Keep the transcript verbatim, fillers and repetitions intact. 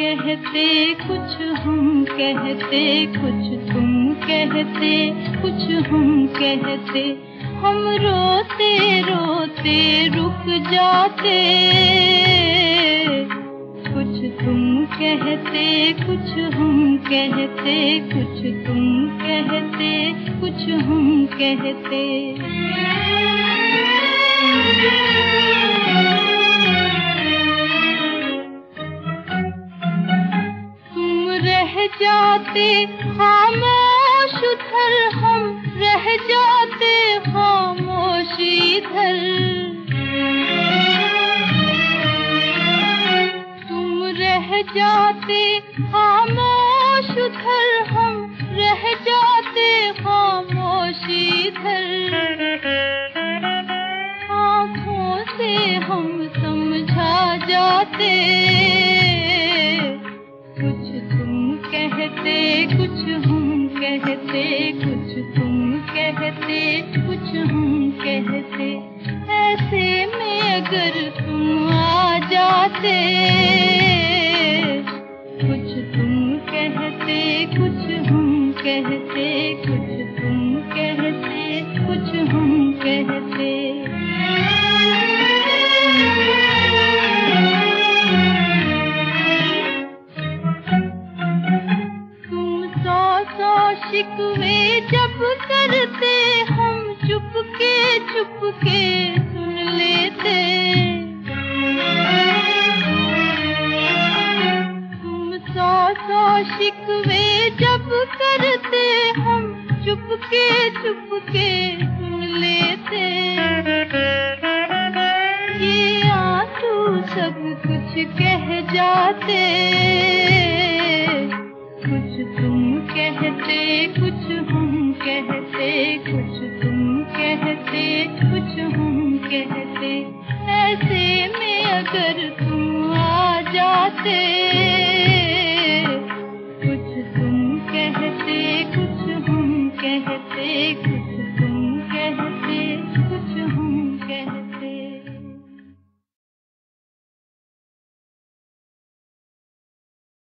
कहते कुछ हम कहते, कुछ तुम कहते, कुछ हम कहते, हम रोते रोते रुक जाते। कुछ तुम कहते, कुछ हम कहते, कुछ तुम कहते, कुछ हम कहते। जाते खामोश उधर, हम रह जाते खामोश इधर। तुम रह जाते खामोश उधर, हम रह जाते खामोश इधर। आँखों से हम समझा जाते। कहते कुछ हम कहते, कुछ तुम कहते, कुछ हम कहते। ऐसे में अगर तुम आ जाते। कुछ तुम कहते, कुछ हम कहते, कुछ तुम कहते, कुछ हम कहते। शिकवे जब करते, हम चुपके चुपके सुन लेते। तुम सौ सौ शिकवे जब करते, हम चुपके चुपके सुन लेते। ये आंसू सब कुछ कह जाते। कुछ तुम कहते, कुछ हम कहते, कुछ तुम कहते, कुछ हम कहते। ऐसे में अगर तुम आ जाते।